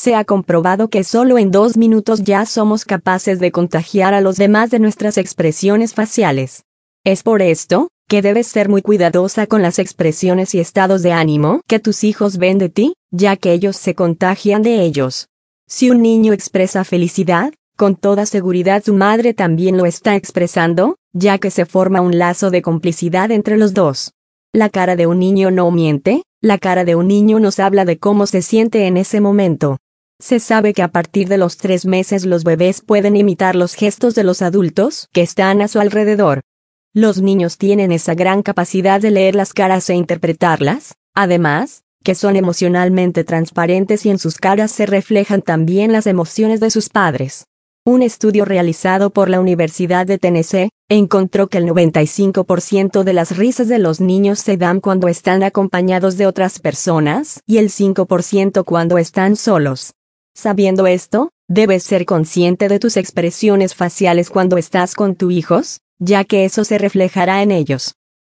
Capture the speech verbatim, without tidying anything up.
Se ha comprobado que solo en dos minutos ya somos capaces de contagiar a los demás de nuestras expresiones faciales. Es por esto que debes ser muy cuidadosa con las expresiones y estados de ánimo que tus hijos ven de ti, ya que ellos se contagian de ellos. Si un niño expresa felicidad, con toda seguridad su madre también lo está expresando, ya que se forma un lazo de complicidad entre los dos. La cara de un niño no miente, la cara de un niño nos habla de cómo se siente en ese momento. Se sabe que a partir de los tres meses los bebés pueden imitar los gestos de los adultos que están a su alrededor. Los niños tienen esa gran capacidad de leer las caras e interpretarlas, además, que son emocionalmente transparentes y en sus caras se reflejan también las emociones de sus padres. Un estudio realizado por la Universidad de Tennessee encontró que el noventa y cinco por ciento de las risas de los niños se dan cuando están acompañados de otras personas y el cinco por ciento cuando están solos. Sabiendo esto, debes ser consciente de tus expresiones faciales cuando estás con tus hijos, ya que eso se reflejará en ellos.